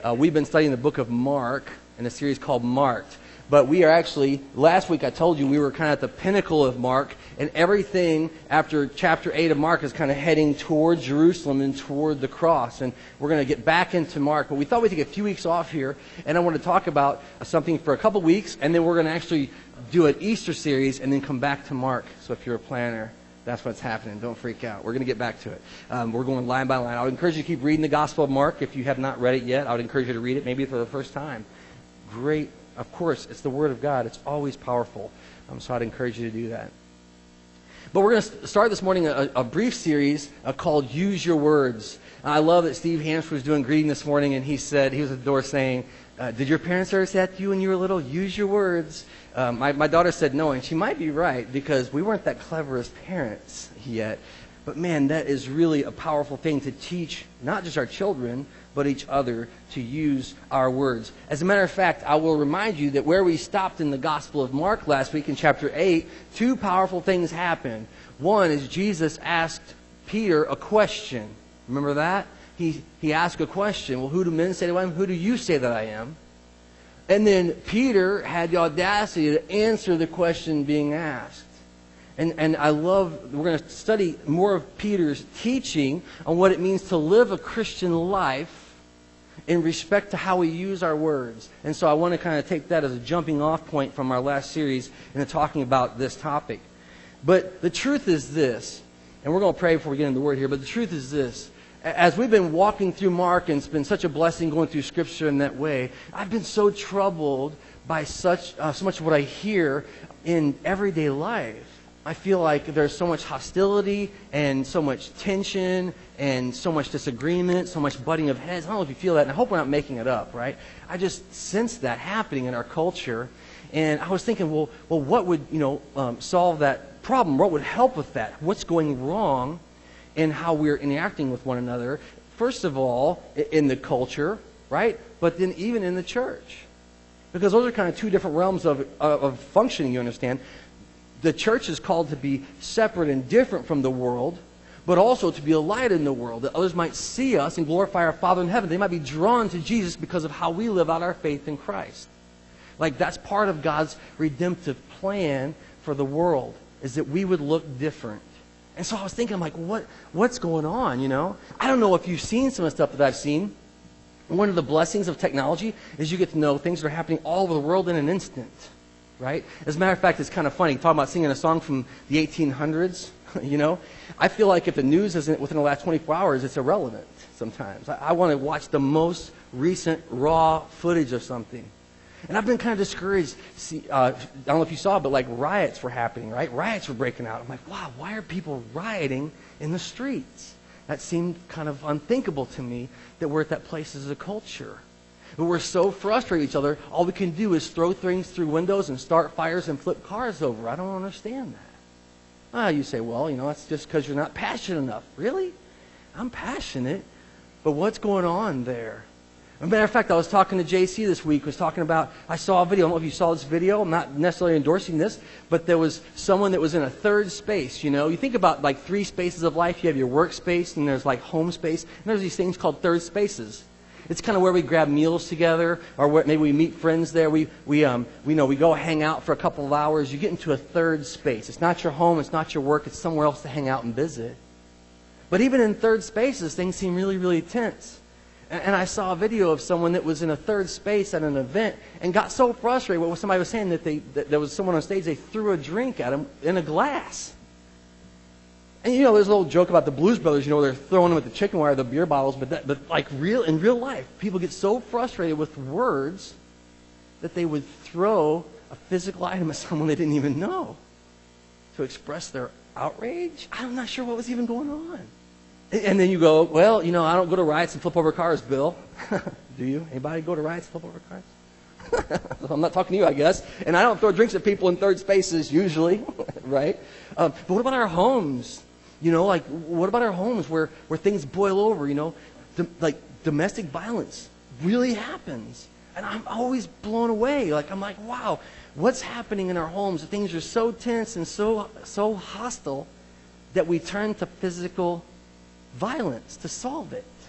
We've been studying the book of Mark in a series called Marked. But we are actually, last week I told you we were kind of at the pinnacle of Mark, and everything after chapter 8 of Mark is kind of heading toward Jerusalem and toward the cross. And we're going to get back into Mark. But we thought we'd take a few weeks off here, and I want to talk about something for a couple weeks, and then we're going to actually do an Easter series and then come back to Mark. So if you're a planner, that's what's happening. Don't freak out. We're going to get back to it. We're going line by line. I would encourage you to keep reading the Gospel of Mark. If you have not read it yet, I would encourage you to read it maybe for the first time. Great. Of course, it's the Word of God. It's always powerful. So I'd encourage you to do that. But we're going to start this morning a brief series called Use Your Words. I love that Steve Hansford was doing greeting this morning, and he was at the door saying, did your parents ever say that to you when you were little? Use your words. My daughter said no, and she might be right because we weren't that clever as parents yet. But man, that is really a powerful thing to teach not just our children, but each other to use our words. As a matter of fact, I will remind you that where we stopped in the Gospel of Mark last week in chapter 8, two powerful things happened. One is Jesus asked Peter a question. Remember that? He asked a question. Well, who do men say that I am? Who do you say that I am? And then Peter had the audacity to answer the question being asked. And I love, we're going to study more of Peter's teaching on what it means to live a Christian life in respect to how we use our words. And so I want to kind of take that as a jumping off point from our last series into talking about this topic. But the truth is this, and we're going to pray before we get into the Word here, but the truth is this. As we've been walking through Mark, and it's been such a blessing going through Scripture in that way, I've been so troubled by so much of what I hear in everyday life. I feel like there's so much hostility and so much tension and so much disagreement, so much butting of heads. I don't know if you feel that, and I hope we're not making it up, right? I just sense that happening in our culture, and I was thinking, well, what would solve that problem? What would help with that? What's going wrong in how we're interacting with one another? First of all, in the culture, right? But then even in the church, because those are kind of two different realms of functioning. You understand? The church is called to be separate and different from the world, but also to be a light in the world, that others might see us and glorify our Father in heaven. They might be drawn to Jesus because of how we live out our faith in Christ. Like, that's part of God's redemptive plan for the world, is that we would look different. And so I was thinking, like, what's going on, I don't know if you've seen some of the stuff that I've seen. One of the blessings of technology is you get to know things that are happening all over the world in an instant. Right? As a matter of fact, it's kind of funny. Talking about singing a song from the 1800s, I feel like if the news isn't within the last 24 hours, it's irrelevant sometimes. I want to watch the most recent raw footage of something. And I've been kind of discouraged. I don't know if you saw, but like riots were happening, right? Riots were breaking out. I'm like, wow, why are people rioting in the streets? That seemed kind of unthinkable to me that we're at that place as a culture. But we're so frustrated with each other, all we can do is throw things through windows and start fires and flip cars over. I don't understand that. You say, well, that's just because you're not passionate enough. Really? I'm passionate, but what's going on there? As a matter of fact, I was talking to JC this week, I saw a video, I don't know if you saw this video, I'm not necessarily endorsing this, but there was someone that was in a third space, You think about like three spaces of life. You have your workspace, and there's like home space, and there's these things called third spaces. It's kind of where we grab meals together, or maybe we meet friends there. We go hang out for a couple of hours. You get into a third space. It's not your home. It's not your work. It's somewhere else to hang out and visit. But even in third spaces, things seem really, really tense. And I saw a video of someone that was in a third space at an event and got so frustrated with what somebody was saying that there was someone on stage. They threw a drink at him in a glass. And there's a little joke about the Blues Brothers, they're throwing them at the chicken wire, the beer bottles, but in real life, people get so frustrated with words that they would throw a physical item at someone they didn't even know to express their outrage. I'm not sure what was even going on. And then you go, well, I don't go to riots and flip over cars, Bill. Do you? Anybody go to riots and flip over cars? I'm not talking to you, I guess. And I don't throw drinks at people in third spaces usually, right? But what about our homes? What about our homes where things boil over, like domestic violence really happens. And I'm always blown away. I'm like, wow, what's happening in our homes? Things are so tense and so hostile that we turn to physical violence to solve it.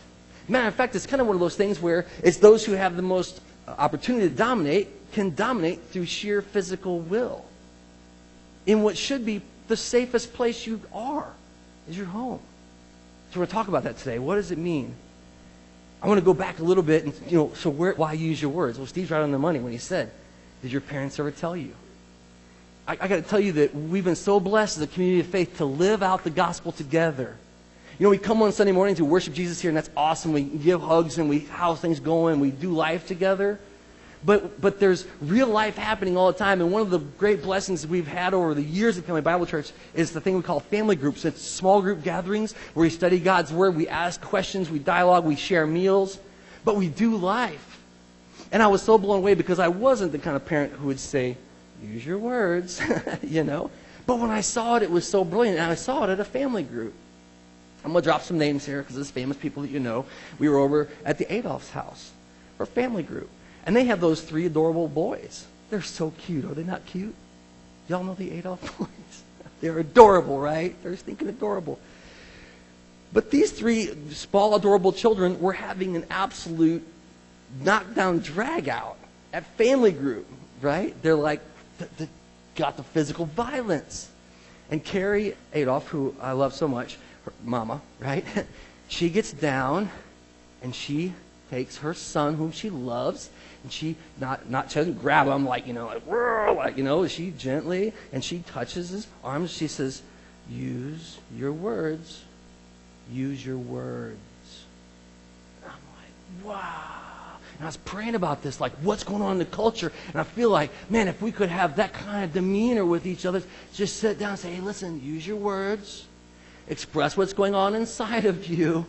Matter of fact, it's kind of one of those things where it's those who have the most opportunity to dominate can dominate through sheer physical will. In what should be the safest place you are is your home. So we're going to talk about that today. What does it mean? I want to go back a little bit and, so why use your words? Well, Steve's right on the money when he said, did your parents ever tell you? I got to tell you that we've been so blessed as a community of faith to live out the gospel together. We come on Sunday morning to worship Jesus here, and that's awesome. We give hugs, and how's things going? We do life together. But there's real life happening all the time, and one of the great blessings we've had over the years at Family Bible Church is the thing we call family groups. It's small group gatherings where we study God's Word, we ask questions, we dialogue, we share meals, but we do life. And I was so blown away because I wasn't the kind of parent who would say, use your words, But when I saw it, it was so brilliant, and I saw it at a family group. I'm going to drop some names here because it's famous people that you know. We were over at the Adolph's house for a family group. And they have those 3 adorable boys. They're so cute. Are they not cute? Y'all know the Adolph boys? They're adorable, right? They're stinking adorable. But these 3 small, adorable children were having an absolute knockdown drag out at family group, right? They're like, got the physical violence. And Carrie Adolph, who I love so much, her mama, right? She gets down and she takes her son, whom she loves, and she she doesn't grab him she gently, and she touches his arms. She says, use your words. Use your words. And I'm like, wow. And I was praying about this, like what's going on in the culture, and I feel like, man, if we could have that kind of demeanor with each other, just sit down and say, hey, listen, use your words. Express what's going on inside of you.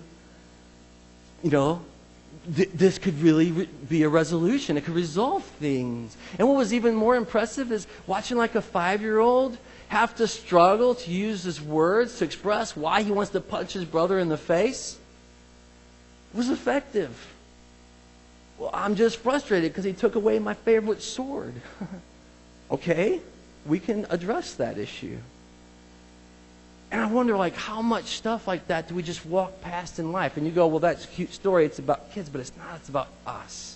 This could really be a resolution. It could resolve things. And what was even more impressive is watching like a 5-year-old have to struggle to use his words to express why he wants to punch his brother in the face. It was effective. Well, I'm just frustrated because he took away my favorite sword. Okay, we can address that issue. And I wonder, how much stuff like that do we just walk past in life? And you go, well, that's a cute story. It's about kids, but it's not. It's about us.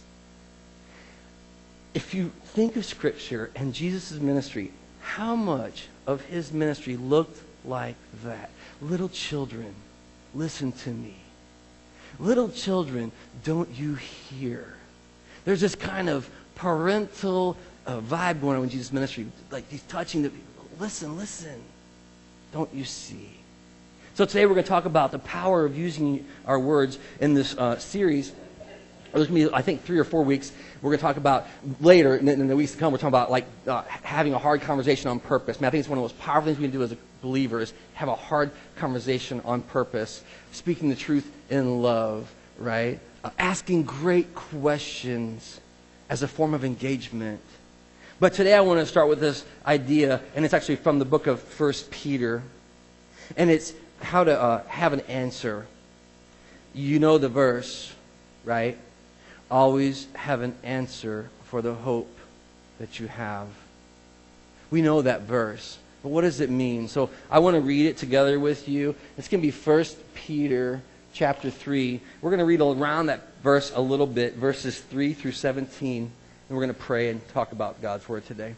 If you think of Scripture and Jesus' ministry, how much of his ministry looked like that? Little children, listen to me. Little children, don't you hear? There's this kind of parental vibe going on in Jesus' ministry. Like he's touching the people. Listen. Don't you see? So today we're going to talk about the power of using our words in this series. There's going to be, I think, 3 or 4 weeks. We're going to talk about later, in the weeks to come, we're talking about having a hard conversation on purpose. I think it's one of the most powerful things we can do as a believer is have a hard conversation on purpose, speaking the truth in love, right? Asking great questions as a form of engagement. But today I want to start with this idea, and it's actually from the book of 1 Peter, and it's how to have an answer. You know the verse, right? Always have an answer for the hope that you have. We know that verse, but what does it mean? So I want to read it together with you. It's going to be 1 Peter chapter 3. We're going to read around that verse a little bit, verses 3 through 17. And we're going to pray and talk about God's Word today.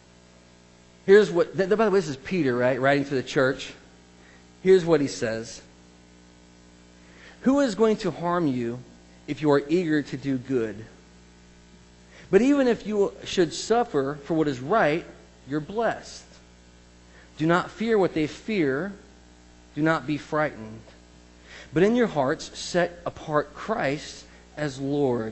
Here's what, by the way, this is Peter, right? Writing to the church. Here's what he says. Who is going to harm you if you are eager to do good? But even if you should suffer for what is right, you're blessed. Do not fear what they fear. Do not be frightened. But in your hearts, set apart Christ as Lord.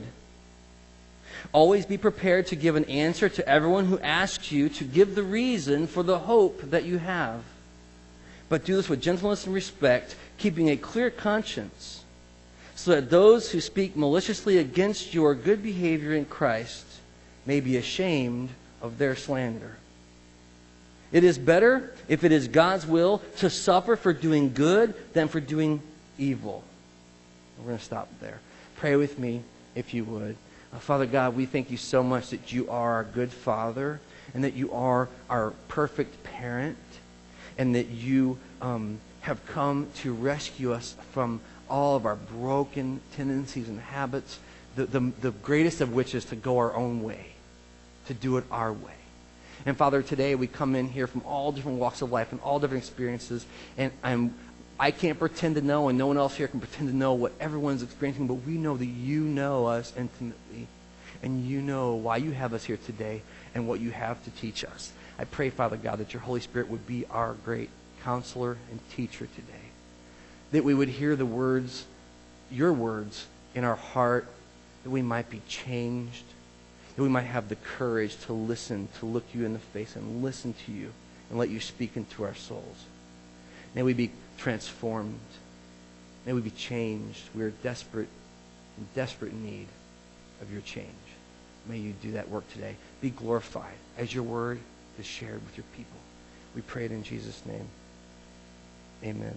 Always be prepared to give an answer to everyone who asks you to give the reason for the hope that you have. But do this with gentleness and respect, keeping a clear conscience, so that those who speak maliciously against your good behavior in Christ may be ashamed of their slander. It is better, if it is God's will, to suffer for doing good than for doing evil. We're going to stop there. Pray with me, if you would. Father God, we thank you so much that you are our good Father and that you are our perfect parent and that you have come to rescue us from all of our broken tendencies and habits, the greatest of which is to go our own way, to do it our way. And Father, today we come in here from all different walks of life and all different experiences, and I can't pretend to know, and no one else here can pretend to know what everyone's experiencing, but we know that you know us intimately, and you know why you have us here today and what you have to teach us. I pray, Father God, that your Holy Spirit would be our great counselor and teacher today, that we would hear the words, your words, in our heart, that we might be changed, that we might have the courage to listen, to look you in the face and listen to you and let you speak into our souls. May we be transformed. May we be changed. We are in desperate need of your change. May you do that work today. Be glorified as your word is shared with your people. We pray it in Jesus' name. Amen.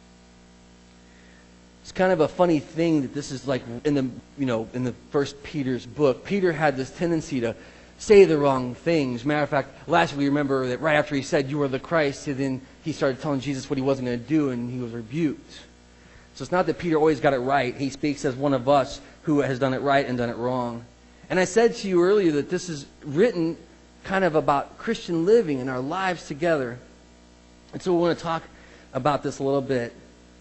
It's kind of a funny thing that this is like in the First Peter's book. Peter had this tendency to say the wrong things. Matter of fact, last week we remember that right after he said, "You are the Christ," and then he started telling Jesus what he wasn't going to do, and he was rebuked. So it's not that Peter always got it right. He speaks as one of us who has done it right and done it wrong. And I said to you earlier that this is written kind of about Christian living and our lives together. And so we want to talk about this a little bit.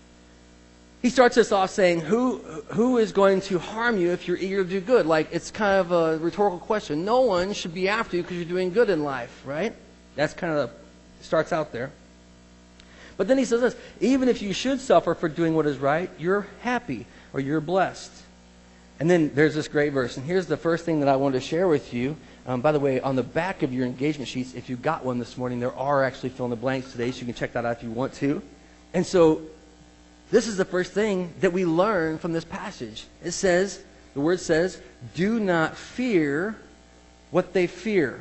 He starts us off saying, who is going to harm you if you're eager to do good? Like, it's kind of a rhetorical question. No one should be after you because you're doing good in life, right? That's kind of starts out there. But then he says this, even if you should suffer for doing what is right, you're happy or you're blessed. And then there's this great verse. And here's the first thing that I wanted to share with you. By the way, on the back of your engagement sheets, if you got one this morning, there are actually fill in the blanks today, so you can check that out if you want to. And so this is the first thing that we learn from this passage. It says, the word says, do not fear what they fear.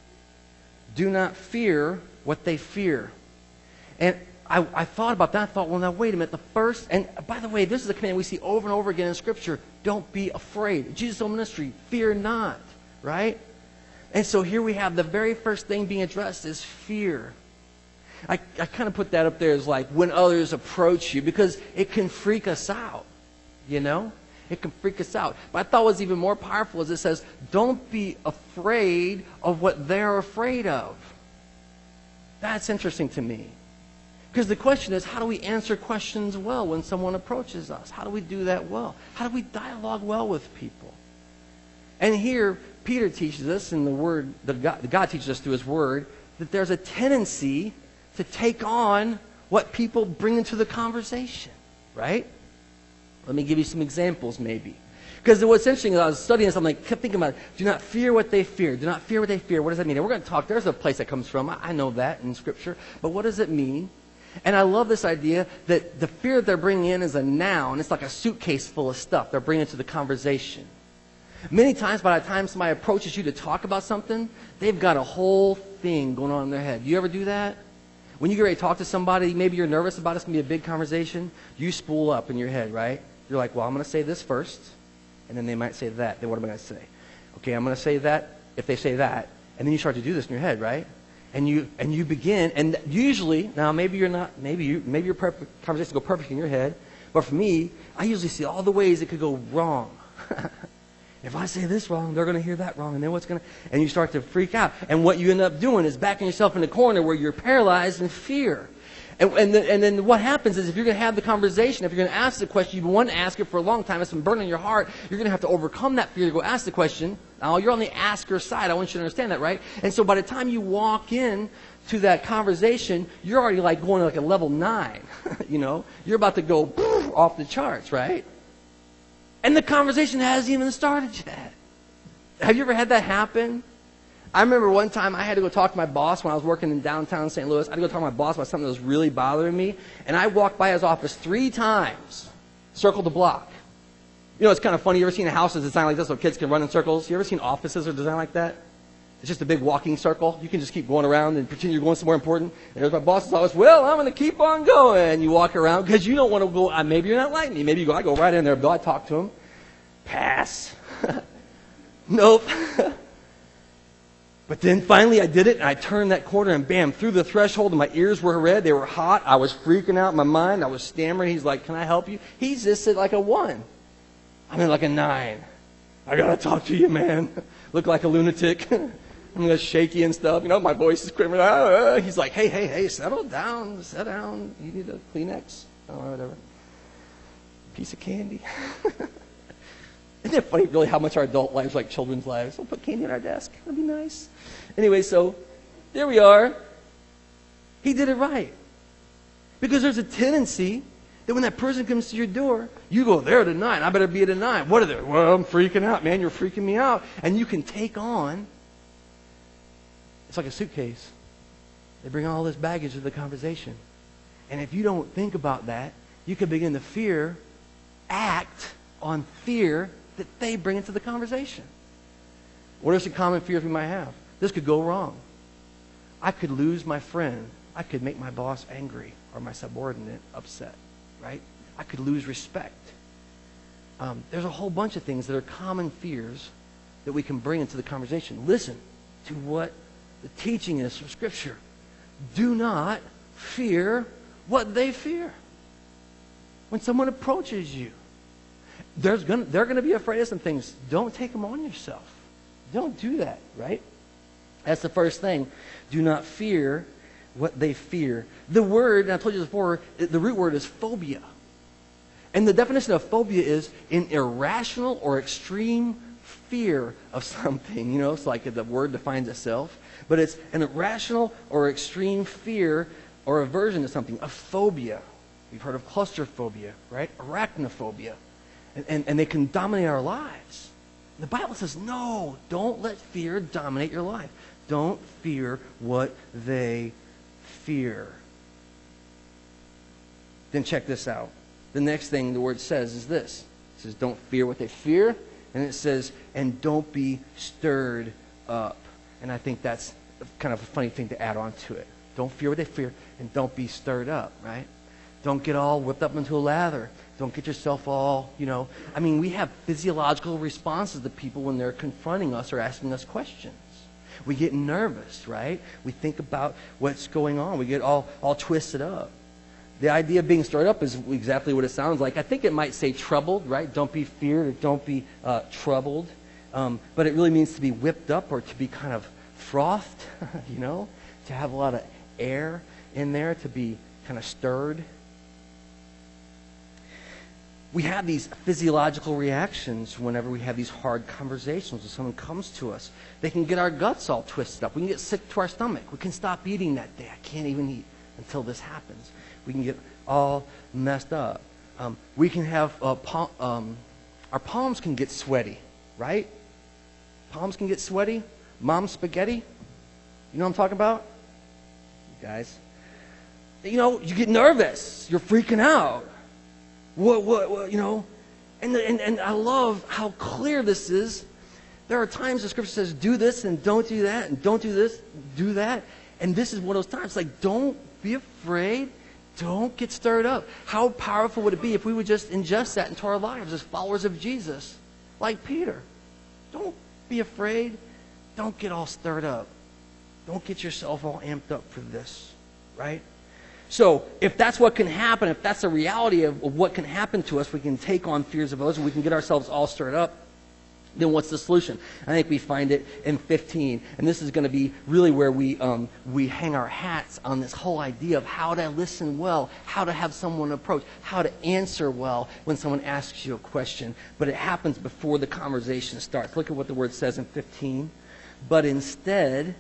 Do not fear what they fear. And I thought about that. I thought, well, now, wait a minute. The first, and by the way, this is a command we see over and over again in Scripture. Don't be afraid. Jesus' own ministry, fear not, right? And so here we have the very first thing being addressed is fear. I kind of put that up there as like when others approach you, because it can freak us out, you know? It can freak us out. But I thought what was even more powerful is it says, don't be afraid of what they're afraid of. That's interesting to me. Because the question is, how do we answer questions well when someone approaches us? How do we do that well? How do we dialogue well with people? And here, Peter teaches us in the Word, God teaches us through His Word, that there's a tendency to take on what people bring into the conversation, right? Let me give you some examples, maybe. Because what's interesting is I was studying this, I kept thinking about it. Do not fear what they fear. Do not fear what they fear. What does that mean? And we're going to talk. There's a place that comes from. I know that in Scripture. But what does it mean? And I love this idea that the fear that they're bringing in is a noun. It's like a suitcase full of stuff they're bringing to the conversation. Many times, by the time somebody approaches you to talk about something, they've got a whole thing going on in their head. You ever do that? When you get ready to talk to somebody, maybe you're nervous about it's going to be a big conversation, you spool up in your head, right? You're like, well, I'm going to say this first, and then they might say that. Then what am I going to say? Okay, I'm going to say that if they say that, and then you start to do this in your head, right? And you begin, and usually, now maybe you're not, maybe your conversation will go perfect in your head, but for me, I usually see all the ways it could go wrong. If I say this wrong, they're going to hear that wrong, and then what's going to... And you start to freak out. And what you end up doing is backing yourself in the corner where you're paralyzed in fear. And then what happens is if you're going to have the conversation, if you're going to ask the question, you've been wanting to ask it for a long time, it's been burning in your heart, you're going to have to overcome that fear to go ask the question. Now, you're on the asker side. I want you to understand that, right? And so by the time you walk in to that conversation, you're already like going to like a level 9. You know? You're about to go off the charts, right? And the conversation hasn't even started yet. Have you ever had that happen? I remember one time I had to go talk to my boss when I was working in downtown St. Louis. I had to go talk to my boss about something that was really bothering me. And I walked by his office 3 times, circled the block. You know, it's kind of funny. You ever seen a house that's designed like this so kids can run in circles? You ever seen offices that are designed like that? It's just a big walking circle. You can just keep going around and pretend you're going somewhere important. And there's my boss's office. Well, I'm going to keep on going. You walk around because you don't want to go. Maybe you're not like me. Maybe you go. I go right in there. Bill, I talk to him. Pass. Nope. But then finally I did it, and I turned that corner, and bam, through the threshold, and my ears were red. They were hot. I was freaking out in my mind. I was stammering. He's like, can I help you? He's just at like a 1. I'm in like a 9. I got to talk to you, man. Look like a lunatic. I'm just shaky and stuff. You know, my voice is quivering. He's like, hey, settle down. Sit down. You need a Kleenex? Oh, whatever. Piece of candy. Isn't it funny, really, how much our adult lives are like children's lives? We'll put candy on our desk. That'd be nice. Anyway, so there we are. He did it right. Because there's a tendency that when that person comes to your door, you go, they're at a 9. I better be at a 9. What are they? Well, I'm freaking out, man. You're freaking me out. And you can take on, it's like a suitcase. They bring all this baggage to the conversation. And if you don't think about that, you can begin to act on fear that they bring into the conversation. What are some common fears we might have? This could go wrong. I could lose my friend. I could make my boss angry or my subordinate upset, right? I could lose respect. There's a whole bunch of things that are common fears that we can bring into the conversation. Listen to what the teaching is from Scripture. Do not fear what they fear. When someone approaches you, they're going to be afraid of some things. Don't take them on yourself. Don't do that, right? That's the first thing. Do not fear what they fear. The word, and I told you this before, the root word is phobia. And the definition of phobia is an irrational or extreme fear of something. You know, it's like the word defines itself. But it's an irrational or extreme fear or aversion to something, a phobia. We've heard of claustrophobia, right? Arachnophobia. And they can dominate our lives. The Bible says, no, don't let fear dominate your life. Don't fear what they fear. Then check this out. The next thing the word says is this. It says, don't fear what they fear. And it says, and don't be stirred up. And I think that's kind of a funny thing to add on to it. Don't fear what they fear, and don't be stirred up, right? Don't get all whipped up into a lather. Don't get yourself all, I mean, we have physiological responses to people when they're confronting us or asking us questions. We get nervous, right? We think about what's going on. We get all twisted up. The idea of being stirred up is exactly what it sounds like. I think it might say troubled, right? Don't be feared or don't be troubled. But it really means to be whipped up or to be kind of frothed, to have a lot of air in there, to be kind of stirred. We have these physiological reactions whenever we have these hard conversations when someone comes to us. They can get our guts all twisted up. We can get sick to our stomach. We can stop eating that day. I can't even eat until this happens. We can get all messed up. We can have, our palms can get sweaty, right? Palms can get sweaty. Mom spaghetti. You know what I'm talking about? You guys. You get nervous. You're freaking out. What, and I love how clear this is. There are times the Scripture says, do this and don't do that, and don't do this, do that. And this is one of those times, like, don't be afraid. Don't get stirred up. How powerful would it be if we would just ingest that into our lives as followers of Jesus, like Peter? Don't be afraid. Don't get all stirred up. Don't get yourself all amped up for this, right? So if that's what can happen, if that's the reality of what can happen to us, we can take on fears of others, and we can get ourselves all stirred up, then what's the solution? I think we find it in 15. And this is going to be really where we hang our hats on this whole idea of how to listen well, how to have someone approach, how to answer well when someone asks you a question. But it happens before the conversation starts. Look at what the word says in 15. But instead,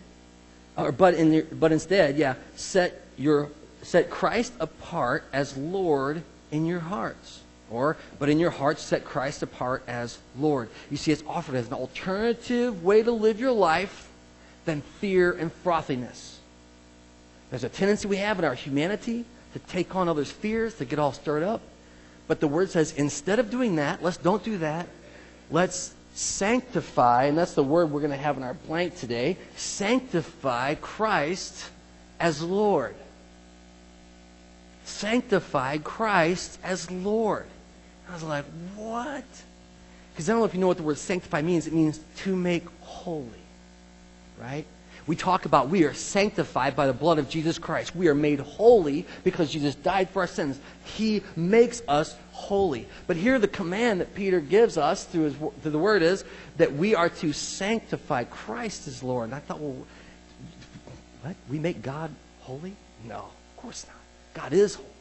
set Christ apart as Lord in your hearts. But in your hearts, set Christ apart as Lord. You see, it's offered as an alternative way to live your life than fear and frothiness. There's a tendency we have in our humanity to take on others' fears, to get all stirred up. But the Word says, instead of doing that, don't do that. Let's sanctify, and that's the word we're going to have in our blank today, sanctify Christ as Lord. Sanctify Christ as Lord. I was like, what? Because I don't know if you know what the word sanctify means. It means to make holy, right? We talk about we are sanctified by the blood of Jesus Christ. We are made holy because Jesus died for our sins. He makes us holy. But here the command that Peter gives us through the word is that we are to sanctify Christ as Lord. And I thought, well, what? We make God holy? No, of course not. God is holy.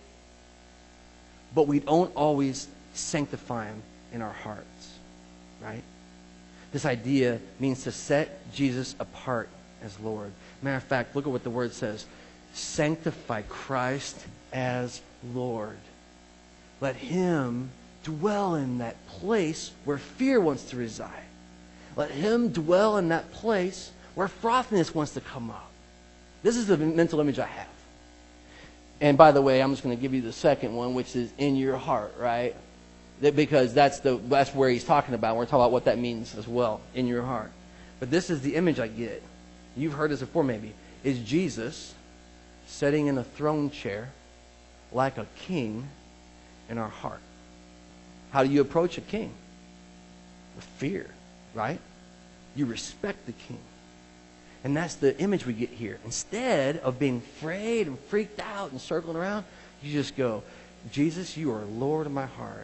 But we don't always sanctify him in our hearts, right? This idea means to set Jesus apart as Lord. Matter of fact, look at what the word says. Sanctify Christ as Lord. Let him dwell in that place where fear wants to reside. Let him dwell in that place where frothiness wants to come up. This is the mental image I have. And by the way, I'm just going to give you the second one, which is in your heart, right? Because that's where he's talking about. We're talking about what that means as well, in your heart. But this is the image I get. You've heard this before maybe. Is Jesus sitting in a throne chair like a king in our heart. How do you approach a king? With fear, right? You respect the king. And that's the image we get here. Instead of being afraid and freaked out and circling around, you just go, Jesus, you are Lord of my heart.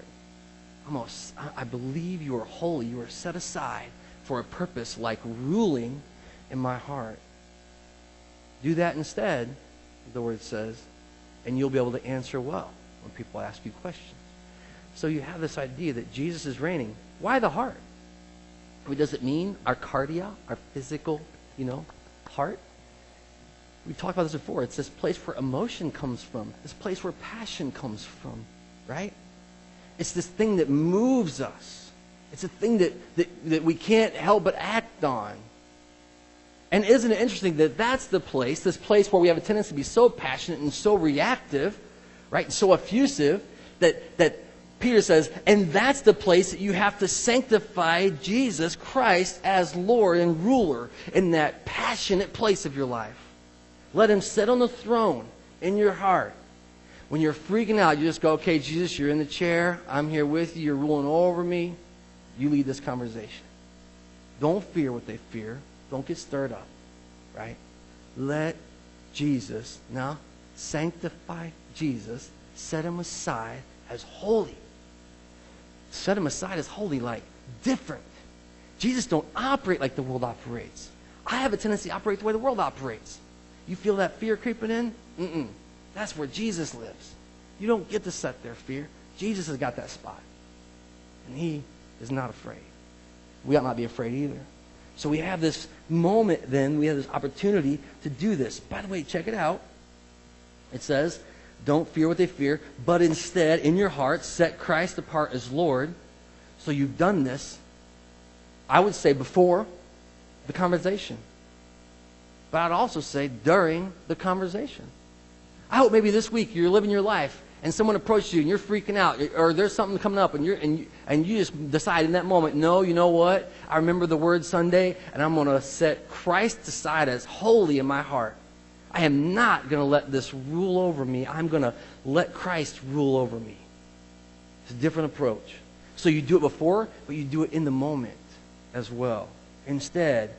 I believe you are holy. You are set aside for a purpose like ruling in my heart. Do that instead, the word says, and you'll be able to answer well when people ask you questions. So you have this idea that Jesus is reigning. Why the heart? I mean, does it mean our cardia, our physical, heart? We've talked about this before. It's this place where emotion comes from. This place where passion comes from, right? It's this thing that moves us. It's a thing that we can't help but act on. And isn't it interesting that that's this place where we have a tendency to be so passionate and so reactive, right, and so effusive, that Peter says, and that's the place that you have to sanctify Jesus Christ as Lord and ruler in that passionate place of your life. Let him sit on the throne in your heart. When you're freaking out, you just go, okay, Jesus, you're in the chair. I'm here with you. You're ruling over me. You lead this conversation. Don't fear what they fear. Don't get stirred up, right? Let Jesus, now, sanctify Jesus. Set him aside as holy. Set him aside as holy, like different. Jesus don't operate like the world operates. I have a tendency to operate the way the world operates. You feel that fear creeping in? Mm-mm. That's where Jesus lives. You don't get to set their fear. Jesus has got that spot. And he is not afraid. We ought not be afraid either. So we have this moment then, we have this opportunity to do this. By the way, check it out. It says, don't fear what they fear, but instead, in your heart, set Christ apart as Lord. So you've done this, I would say, before the conversation. But I'd also say during the conversation. I hope maybe this week you're living your life and someone approaches you and you're freaking out, or there's something coming up and you just decide in that moment, no, you know what? I remember the word Sunday and I'm going to set Christ aside as holy in my heart. I am not going to let this rule over me. I'm going to let Christ rule over me. It's a different approach. So you do it before, but you do it in the moment as well. Instead,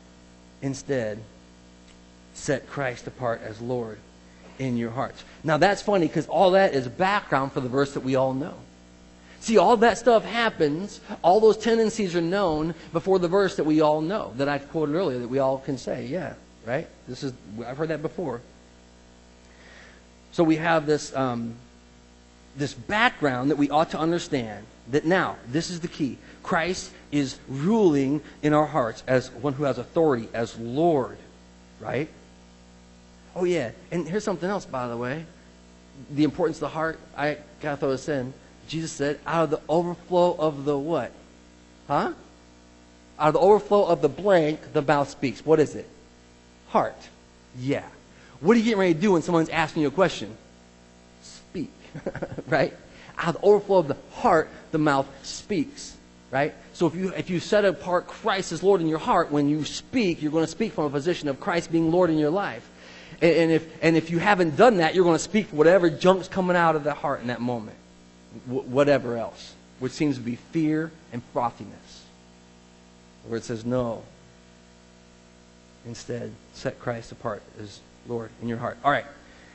set Christ apart as Lord in your hearts. Now that's funny because all that is background for the verse that we all know. See, all that stuff happens, all those tendencies are known before the verse that we all know, that I quoted earlier, that we all can say, yeah, right? I've heard that before. So we have this background that we ought to understand, that now, this is the key. Christ is ruling in our hearts as one who has authority, as Lord, right? Oh, yeah. And here's something else, by the way. The importance of the heart. I got to throw this in. Jesus said, out of the overflow of the what? Huh? Out of the overflow of the blank, the mouth speaks. What is it? Heart. Yeah. What are you getting ready to do when someone's asking you a question? Speak. Right? Out of the overflow of the heart, the mouth speaks. Right? So if you set apart Christ as Lord in your heart, when you speak, you're going to speak from a position of Christ being Lord in your life. And if you haven't done that, you're going to speak whatever junk's coming out of the heart in that moment. Whatever else, which seems to be fear and frothiness. Where it says, no. Instead, set Christ apart as Lord in your heart. All right.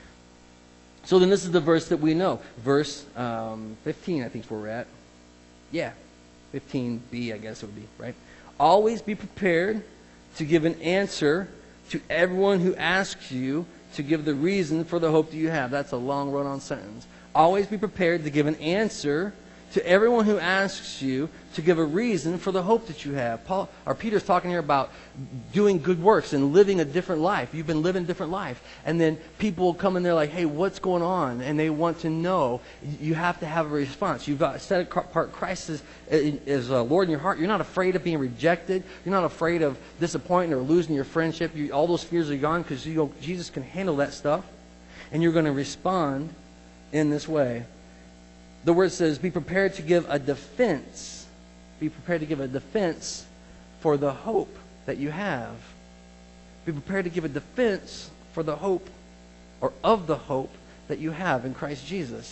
So then this is the verse that we know. Verse 15, I think is where we're at. Yeah, 15b, I guess it would be, right? Always be prepared to give an answer to everyone who asks you to give the reason for the hope that you have. That's a long run-on sentence. Always be prepared to give an answer to everyone who asks you to give a reason for the hope that you have. Peter's talking here about doing good works and living a different life. You've been living a different life. And then people will come in there like, hey, what's going on? And they want to know. You have to have a response. You've got to set apart Christ as Lord in your heart. You're not afraid of being rejected. You're not afraid of disappointing or losing your friendship. All those fears are gone because Jesus can handle that stuff. And you're going to respond in this way. The word says, be prepared to give a defense. Be prepared to give a defense for the hope that you have. Be prepared to give a defense for the hope, or of the hope that you have in Christ Jesus.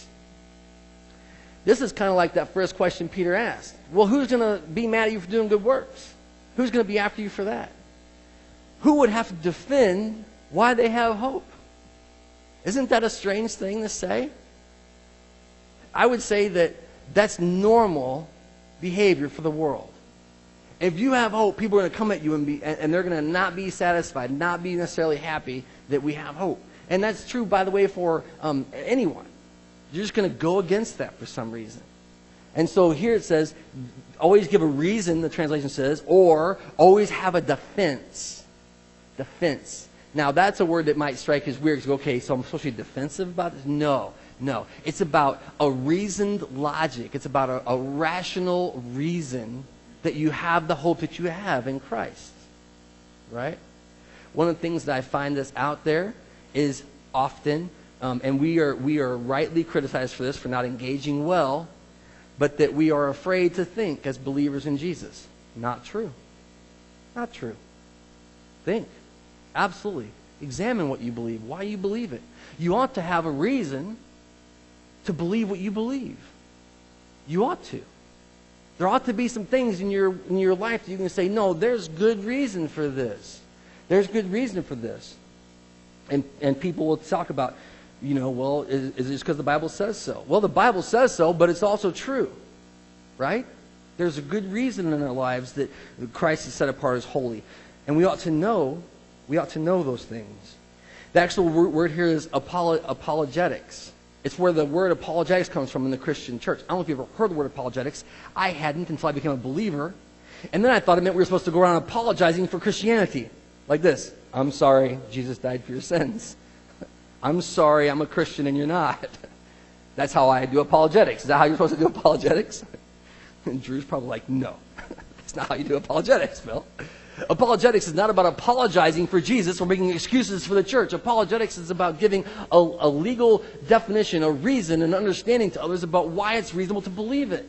This is kind of like that first question Peter asked. Well, who's going to be mad at you for doing good works? Who's going to be after you for that? Who would have to defend why they have hope? Isn't that a strange thing to say? I would say that that's normal behavior for the world. If you have hope, people are going to come at you and they're going to not be satisfied, not be necessarily happy that we have hope. And that's true, by the way, for anyone. You're just going to go against that for some reason. And so here it says, always give a reason, the translation says, or always have a defense. Defense. Now, that's a word that might strike as weird. Okay, so I'm supposed to be defensive about this? No. It's about a reasoned logic. It's about a rational reason that you have the hope that you have in Christ. Right? One of the things that I find that's out there is often, and we are rightly criticized for this, for not engaging well, but that we are afraid to think as believers in Jesus. Not true. Not true. Think. Absolutely. Examine what you believe, why you believe it. You ought to have a reason to believe what you believe. You ought to. There ought to be some things in your life that you can say, no, there's good reason for this. There's good reason for this. And people will talk about, well, is it just because the Bible says so? Well, the Bible says so, but it's also true. Right? There's a good reason in our lives that Christ is set apart as holy. And we ought to know those things. The actual word here is apologetics. It's where the word apologetics comes from in the Christian church. I don't know if you've ever heard the word apologetics. I hadn't until I became a believer. And then I thought it meant we were supposed to go around apologizing for Christianity. Like this. I'm sorry, Jesus died for your sins. I'm sorry, I'm a Christian and you're not. That's how I do apologetics. Is that how you're supposed to do apologetics? And Drew's probably like, no. That's not how you do apologetics, Phil. Apologetics is not about apologizing for Jesus or making excuses for the church. Apologetics is about giving a legal definition, a reason, and understanding to others about why it's reasonable to believe it.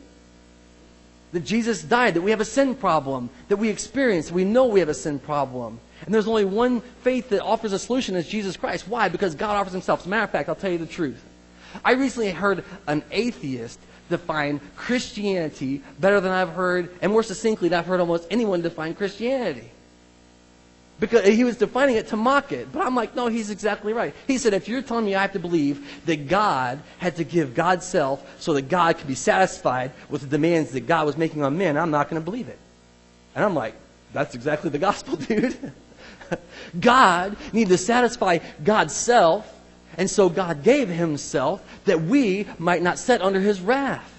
That Jesus died, that we have a sin problem, that we experience, we know we have a sin problem. And there's only one faith that offers a solution, is Jesus Christ. Why? Because God offers himself. As a matter of fact, I'll tell you the truth. I recently heard an atheist define Christianity better than I've heard, and more succinctly than I've heard almost anyone define Christianity. Because he was defining it to mock it. But I'm like, no, he's exactly right. He said, if you're telling me I have to believe that God had to give God's self so that God could be satisfied with the demands that God was making on men, I'm not going to believe it. And I'm like, that's exactly the gospel, dude. God needed to satisfy God's self, and so God gave himself that we might not sit under his wrath.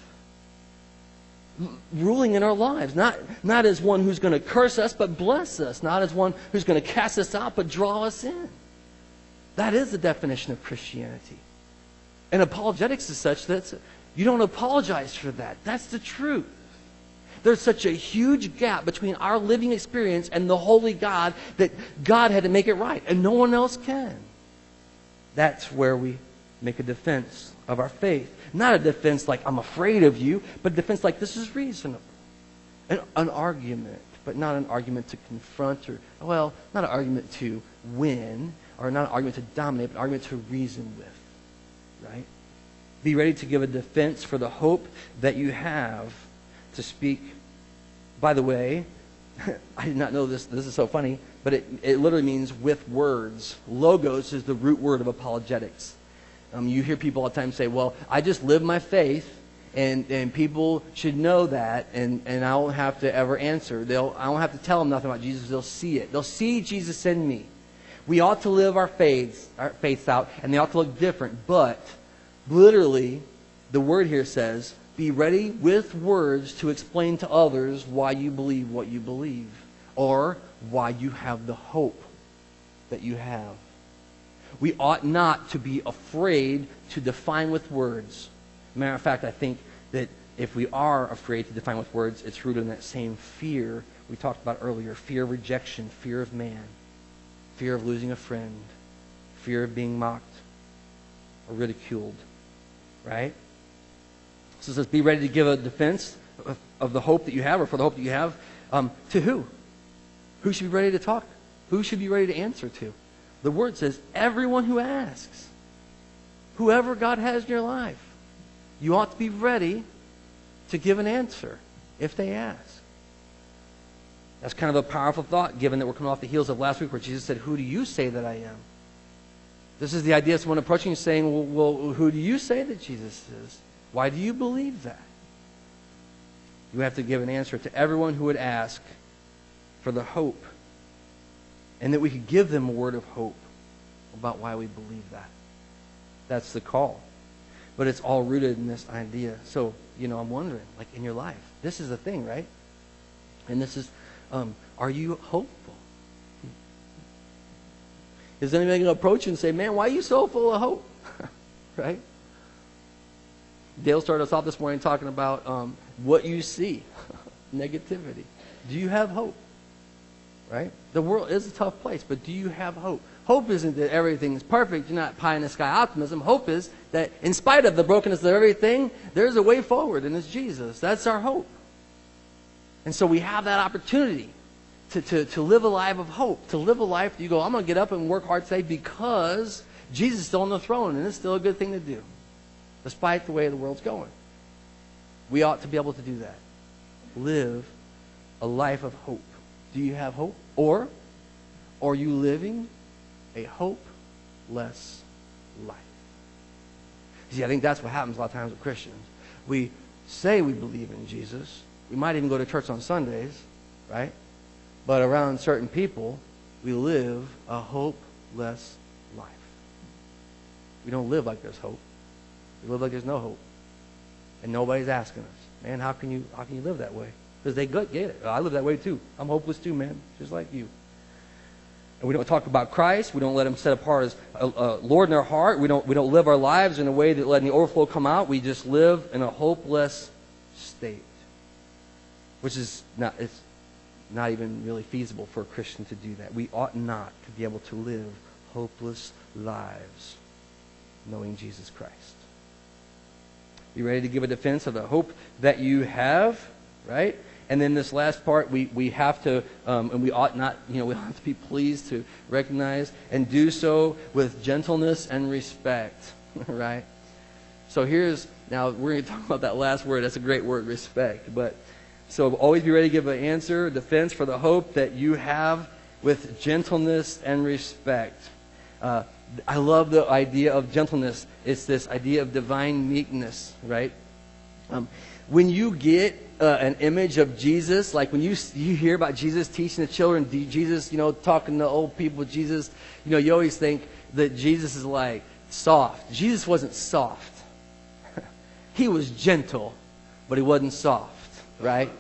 Ruling in our lives, not as one who's going to curse us but bless us, not as one who's going to cast us out but draw us in. That is the definition of Christianity. And apologetics is such that you don't apologize for that. That's the truth. There's such a huge gap between our living experience and the holy God that God had to make it right, and no one else can. That's where we make a defense of our faith. Not a defense like, I'm afraid of you, but a defense like, this is reasonable. An argument, but not an argument to confront not an argument to win, or not an argument to dominate, but an argument to reason with. Right? Be ready to give a defense for the hope that you have to speak. By the way, I did not know this. This is so funny, but it literally means with words. Logos is the root word of apologetics. You hear people all the time say, well, I just live my faith, and people should know that, and I don't have to ever answer. I don't have to tell them nothing about Jesus. They'll see it. They'll see Jesus in me. We ought to live our faiths out, and they ought to look different. But literally, the word here says, be ready with words to explain to others why you believe what you believe, or why you have the hope that you have. We ought not to be afraid to define with words. Matter of fact, I think that if we are afraid to define with words, it's rooted in that same fear we talked about earlier. Fear of rejection, fear of man, fear of losing a friend, fear of being mocked or ridiculed. Right? So it says, be ready to give a defense of the hope that you have, or for the hope that you have. To who? Who should be ready to talk? Who should be ready to answer to? The word says, everyone who asks. Whoever God has in your life. You ought to be ready to give an answer if they ask. That's kind of a powerful thought, given that we're coming off the heels of last week where Jesus said, who do you say that I am? This is the idea of someone approaching you saying, well, who do you say that Jesus is? Why do you believe that? You have to give an answer to everyone who would ask for the hope, and that we could give them a word of hope about why we believe that. That's the call. But it's all rooted in this idea. So, I'm wondering, like in your life, this is the thing, right? And this is, are you hopeful? Is anybody going to approach you and say, man, why are you so full of hope? Right? Dale started us off this morning talking about what you see. Negativity. Do you have hope? Right? The world is a tough place, but do you have hope? Hope isn't that everything is perfect. You're not pie-in-the-sky optimism. Hope is that in spite of the brokenness of everything, there's a way forward, and it's Jesus. That's our hope. And so we have that opportunity to live a life of hope, to live a life that you go, I'm going to get up and work hard today because Jesus is still on the throne, and it's still a good thing to do, despite the way the world's going. We ought to be able to do that. Live a life of hope. Do you have hope? Or are you living a hopeless life? See, I think that's what happens a lot of times with Christians. We say we believe in Jesus. We might even go to church on Sundays, right? But around certain people, we live a hopeless life. We don't live like there's hope. We live like there's no hope. And nobody's asking us, man, how can you live that way? Because they get it. I live that way too. I'm hopeless too, man, just like you. And we don't talk about Christ. We don't let Him set apart as Lord in our heart. We don't live our lives in a way that letting the overflow come out. We just live in a hopeless state, which is not even really feasible for a Christian to do that. We ought not to be able to live hopeless lives knowing Jesus Christ. You ready to give a defense of the hope that you have, right? And then this last part, we have to, and we ought not, we have to be pleased to recognize and do so with gentleness and respect, right? So now we're going to talk about that last word. That's a great word, respect. But so always be ready to give an answer, a defense for the hope that you have with gentleness and respect. I love the idea of gentleness. It's this idea of divine meekness, right? When you get an image of Jesus, like when you hear about Jesus teaching the children, Jesus, talking to old people, Jesus, you always think that Jesus is like soft. Jesus wasn't soft. He was gentle, but He wasn't soft, right?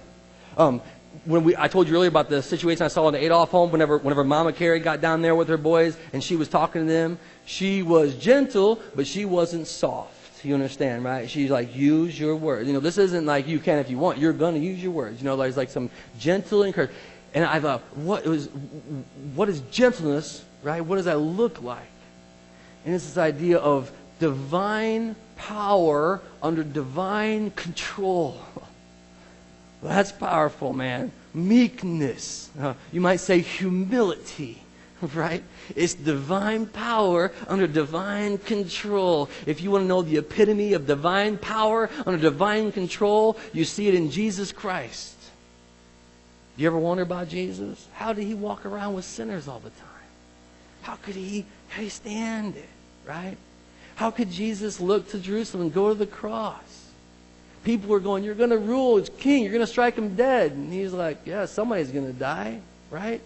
I told you earlier about the situation I saw in the Adolf home whenever Mama Carrie got down there with her boys and she was talking to them. She was gentle, but she wasn't soft. You understand, right? She's like, use your words. This isn't like you can if you want. You're going to use your words. There's like some gentle encouragement. And I thought, what is gentleness, right? What does that look like? And it's this idea of divine power under divine control. That's powerful, man. Meekness. You might say humility, right? It's divine power under divine control. If you want to know the epitome of divine power under divine control, you see it in Jesus Christ. Do you ever wonder about Jesus? How did he walk around with sinners all the time? How could he stand it, right? How could Jesus look to Jerusalem and go to the cross? People were going, you're going to rule as king. You're going to strike him dead. And he's like, yeah, somebody's going to die, right?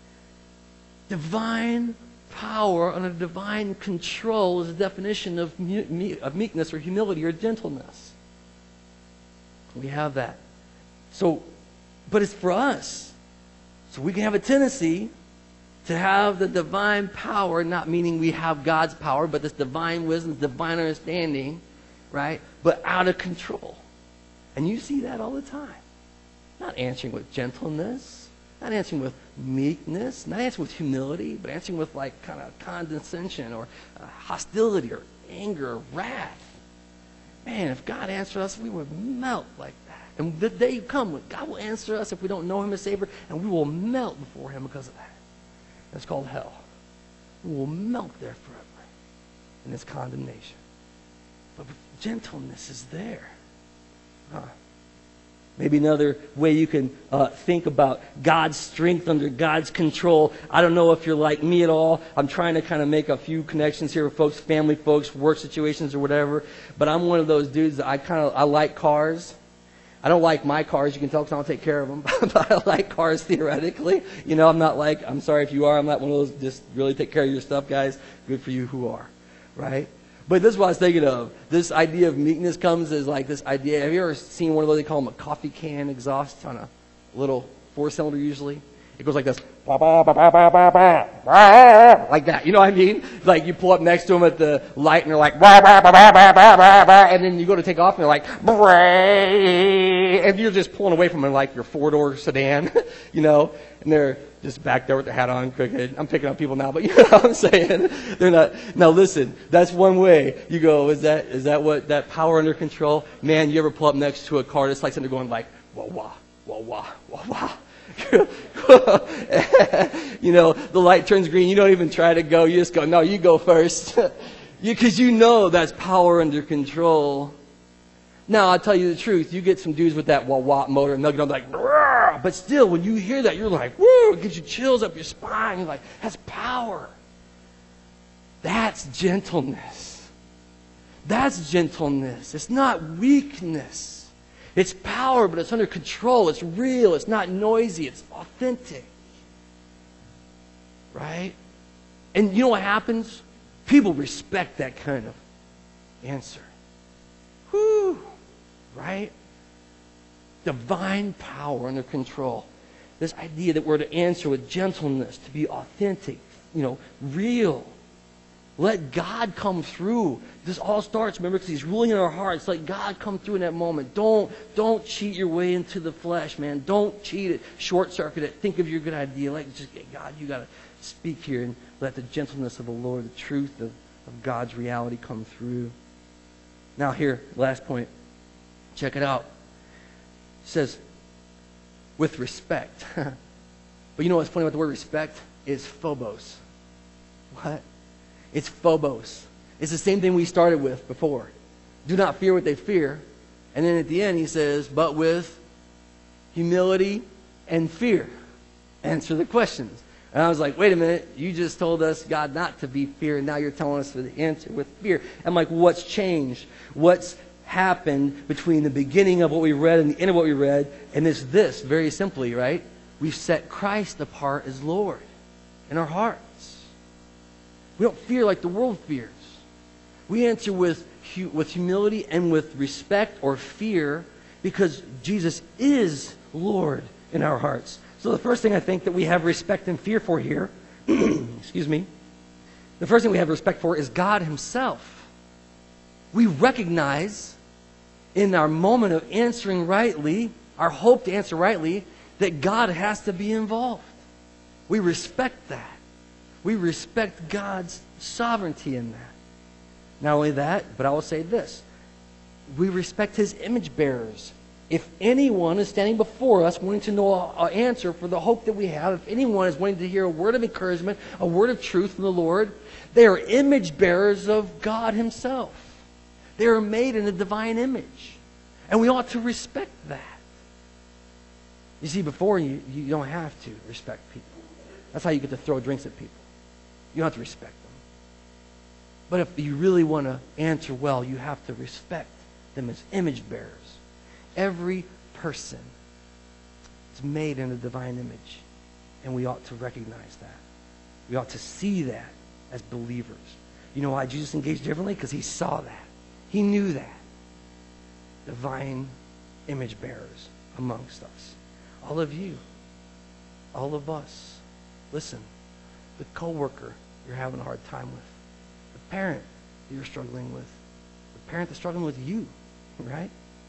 Divine power under divine control is a definition of meekness or humility or gentleness. We have that. So, but it's for us. So we can have a tendency to have the divine power, not meaning we have God's power, but this divine wisdom, divine understanding, right? But out of control. And you see that all the time. Not answering with gentleness, not answering with meekness, not answering with humility, but answering with like kind of condescension or hostility or anger or wrath. Man, if God answered us, we would melt like that. And the day come when God will answer us if we don't know him as Savior, and we will melt before him because of that. That's called hell. We will melt there forever in this condemnation. But gentleness is there. Maybe another way you can think about God's strength under God's control. I don't know if you're like me at all. I'm trying to kind of make a few connections here with folks, family folks, work situations or whatever. But I'm one of those dudes that I like cars. I don't like my cars. You can tell because I don't take care of them. But I like cars theoretically. You know, I'm not like, I'm sorry if you are. I'm not one of those just really take care of your stuff guys. Good for you who are. Right? But this is what I was thinking of. This idea of meekness comes as like this idea. Have you ever seen one of those, they call them a coffee can exhaust on a little 4-cylinder usually? It goes like this. Like that. You know what I mean? Like you pull up next to them at the light and they're like, and then you go to take off and they're like, and you're just pulling away from them like your 4-door sedan, you know, and they're just back there with their hat on, crooked. I'm picking on people now, but you know what I'm saying? They're not. Now listen, that's one way you go, is that what, that power under control? Man, you ever pull up next to a car that's like sitting there going like, wah, wah, wah, wah, wah, wah. You know, the light turns green. You don't even try to go. You just go, no, you go first. Because you know that's power under control. Now, I'll tell you the truth. You get some dudes with that wah-wah motor, and they'll get like, Rrr! But still, when you hear that, you're like, woo, it gives you chills up your spine. You're like, that's power. That's gentleness. That's gentleness. It's not weakness. It's power, but it's under control. It's real. It's not noisy. It's authentic. Right? And you know what happens? People respect that kind of answer. Whew. Right? Divine power under control. This idea that we're to answer with gentleness, to be authentic, real. Let God come through. This all starts, remember, because He's ruling in our hearts. Let God come through in that moment. Don't cheat your way into the flesh, man. Don't cheat it, short circuit it. Think of your good idea. Like, just God, you got to speak here and let the gentleness of the Lord, the truth of God's reality come through. Now here, last point. Check it out. It says, with respect. But you know what's funny about the word respect? It's phobos. What? It's phobos. It's the same thing we started with before. Do not fear what they fear. And then at the end he says, but with humility and fear. Answer the questions. And I was like, wait a minute, you just told us, God, not to be fear, and now you're telling us the answer with fear. I'm like, what's changed? What's happened between the beginning of what we read and the end of what we read? And it's this, very simply, right? We've set Christ apart as Lord in our hearts. We don't fear like the world fears. We answer with humility and with respect or fear because Jesus is Lord in our hearts. So the first thing I think that we have respect and fear for here, excuse me, the first thing we have respect for is God Himself. We recognize in our moment of answering rightly, our hope to answer rightly, that God has to be involved. We respect that. We respect God's sovereignty in that. Not only that, but I will say this. We respect His image bearers. If anyone is standing before us wanting to know an answer for the hope that we have, if anyone is wanting to hear a word of encouragement, a word of truth from the Lord, they are image bearers of God Himself. They are made in a divine image. And we ought to respect that. You see, before you don't have to respect people. That's how you get to throw drinks at people. You don't have to respect them. But if you really want to answer well, you have to respect them as image bearers. Every person is made in the divine image, and we ought to recognize that. We ought to see that as believers. You know why Jesus engaged differently? Because he saw that. He knew that. Divine image bearers amongst us. All of you, all of us. Listen, the coworker you're having a hard time with, the parent that you're struggling with, the parent that's struggling with you, right?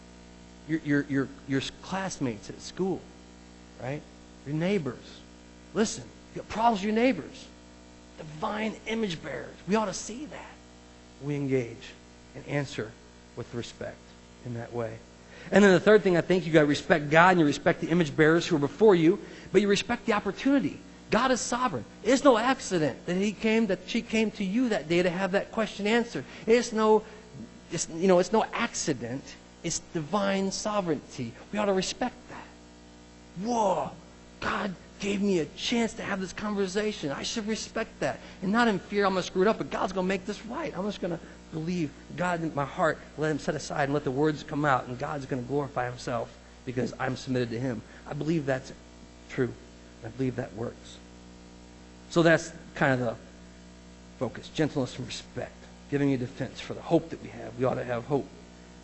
Your classmates at school, right? Your neighbors. Listen, you got problems with your neighbors. Divine image bearers. We ought to see that. We engage and answer with respect in that way. And then the third thing, I think you got to respect God and you respect the image bearers who are before you, but you respect the opportunity. God is sovereign. It's no accident that she came to you that day to have that question answered. It's no accident. It's divine sovereignty. We ought to respect that. Whoa, God gave me a chance to have this conversation. I should respect that. And not in fear I'm going to screw it up, but God's going to make this right. I'm just going to believe God in my heart, let him set aside and let the words come out, and God's going to glorify himself because I'm submitted to him. I believe that's true. I believe that works. So that's kind of the focus. Gentleness and respect. Giving you defense for the hope that we have. We ought to have hope.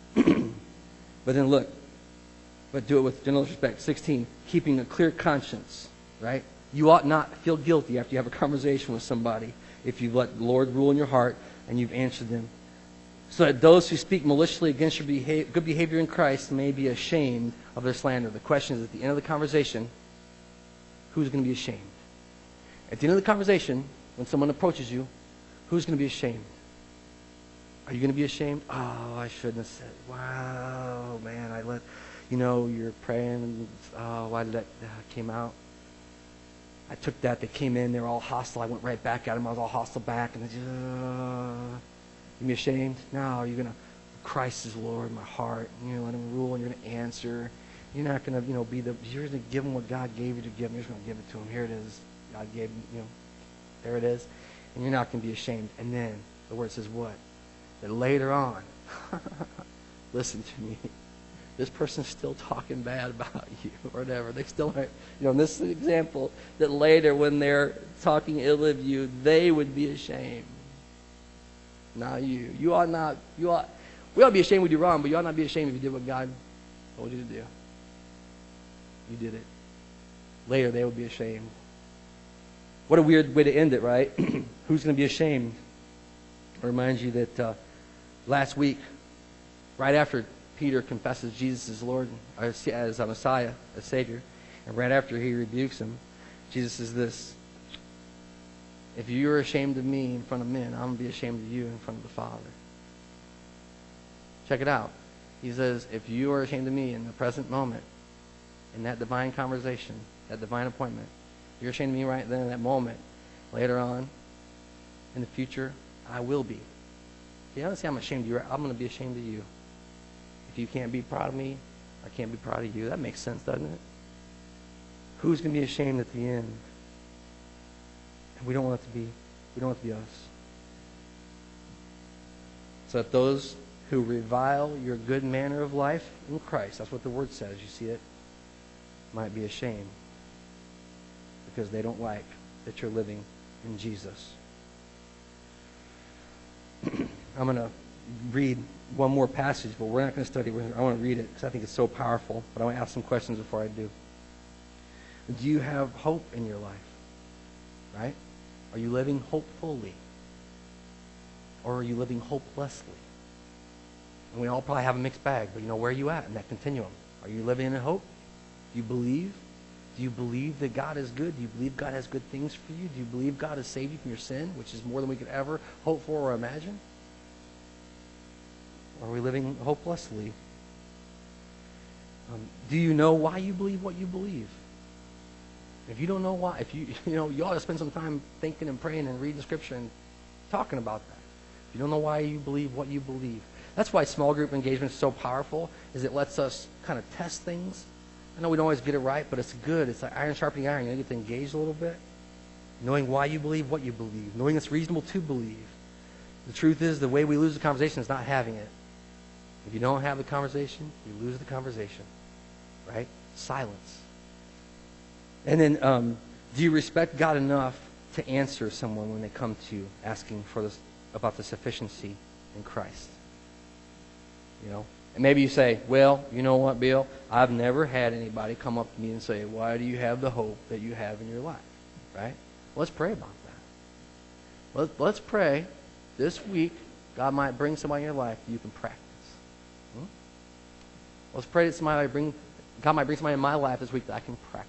But then look, but do it with gentleness and respect. 16, keeping a clear conscience, right? You ought not feel guilty after you have a conversation with somebody if you've let the Lord rule in your heart and you've answered them. So that those who speak maliciously against your good behavior in Christ may be ashamed of their slander. The question is, at the end of the conversation, who's going to be ashamed? At the end of the conversation, when someone approaches you, who's going to be ashamed? Are you going to be ashamed? Oh, I shouldn't have said, wow, man, you're praying, and why did that came out? I took that, they came in, they were all hostile, I went right back at them, I was all hostile back, and you be ashamed? No, you're going to, Christ is Lord in my heart, and you're going to let him rule, and you're going to answer. You're not going to, you're going to give him what God gave you to give him. You're just going to give it to him. Here it is. God gave him, there it is. And you're not going to be ashamed. And then the word says what? That later on, listen to me, this person's still talking bad about you or whatever. They still are, in this example, that later when they're talking ill of you, they would be ashamed. Not you. We ought to be ashamed we do wrong, but you ought not be ashamed if you did what God told you to do. You did it. Later they would be ashamed. What a weird way to end it, right? Who's going to be ashamed? I remind you that last week, right after Peter confesses Jesus as Lord, as a Messiah, as Savior, and right after he rebukes him, Jesus says this: if you are ashamed of me in front of men, I'm going to be ashamed of you in front of the Father. Check it out. He says, if you are ashamed of me in the present moment, in that divine conversation, that divine appointment, you're ashamed of me right then in that moment. Later on, in the future, I will be. You don't say I'm ashamed of you. I'm going to be ashamed of you. If you can't be proud of me, I can't be proud of you. That makes sense, doesn't it? Who's going to be ashamed at the end? And we don't want it to be. We don't want it to be us. So that those who revile your good manner of life in Christ, that's what the word says. You see it? Might be ashamed because they don't like that you're living in Jesus. I'm going to read one more passage, but we're not going to study. I want to read it because I think it's so powerful, but I want to ask some questions before I do. Do you have hope in your life? Right? Are you living hopefully? Or are you living hopelessly? And we all probably have a mixed bag, but where are you at in that continuum? Are you living in hope? Do you believe? Do you believe that God is good? Do you believe God has good things for you? Do you believe God has saved you from your sin, which is more than we could ever hope for or imagine? Or are we living hopelessly? Do you know why you believe what you believe? If you don't know why, if you ought to spend some time thinking and praying and reading Scripture and talking about that. If you don't know why you believe what you believe. That's why small group engagement is so powerful, is it lets us kind of test things I know we don't always get it right, but it's good. It's like iron sharpening iron. You get to engage a little bit. Knowing why you believe what you believe. Knowing it's reasonable to believe. The truth is, the way we lose the conversation is not having it. If you don't have the conversation, you lose the conversation. Right? Silence. And then, do you respect God enough to answer someone when they come to you asking for this, about the sufficiency in Christ? You know? And maybe you say, well, you know what, Bill? I've never had anybody come up to me and say, why do you have the hope that you have in your life? Right? Let's pray about that. Let's pray this week God might bring somebody in your life that you can practice. Let's pray that God might bring somebody in my life this week that I can practice.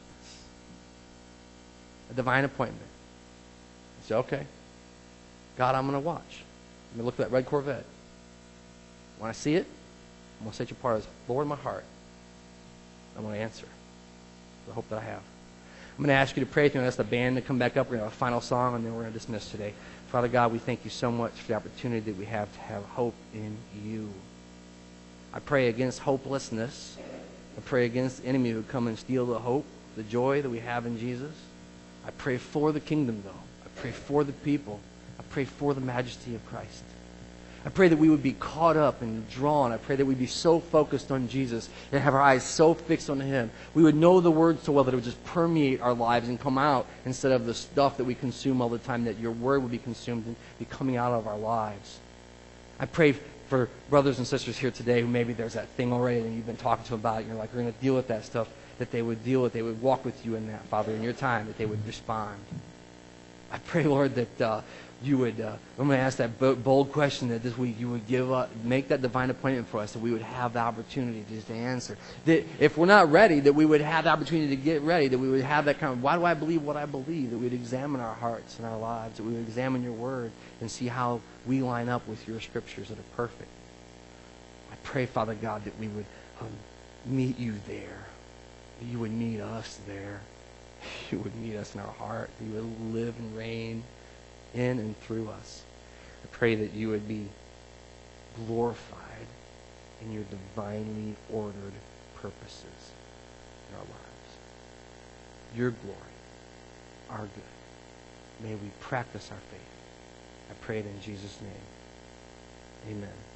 A divine appointment. You say, okay, God, I'm going to watch. I'm going to look for that red Corvette. When I see it, I'm going to set you apart as Lord in my heart. I'm going to answer the hope that I have. I'm going to ask you to pray with me and ask the band to come back up. We're going to have a final song, and then we're going to dismiss today. Father God, we thank you so much for the opportunity that we have to have hope in you. I pray against hopelessness. I pray against the enemy who would come and steal the hope, the joy that we have in Jesus. I pray for the kingdom, though. I pray for the people. I pray for the majesty of Christ. I pray that we would be caught up and drawn. I pray that we'd be so focused on Jesus and have our eyes so fixed on Him. We would know the Word so well that it would just permeate our lives and come out instead of the stuff that we consume all the time, that your Word would be consumed and be coming out of our lives. I pray for brothers and sisters here today who maybe there's that thing already and you've been talking to them about it and you're like, we're going to deal with that stuff, that they would deal with, they would walk with you in that, Father, in your time, that they would respond. I pray, Lord, that you would, I'm going to ask that bold question that this week you would make that divine appointment for us, that we would have the opportunity just to answer. That if we're not ready, that we would have the opportunity to get ready, that we would have that kind of, why do I believe what I believe? That we would examine our hearts and our lives, that we would examine your word and see how we line up with your scriptures that are perfect. I pray, Father God, that we would meet you there. That you would meet us there. You would meet us in our heart. You would live and reign in and through us. I pray that you would be glorified in your divinely ordered purposes in our lives. Your glory, our good. May we practice our faith. I pray it in Jesus' name. Amen.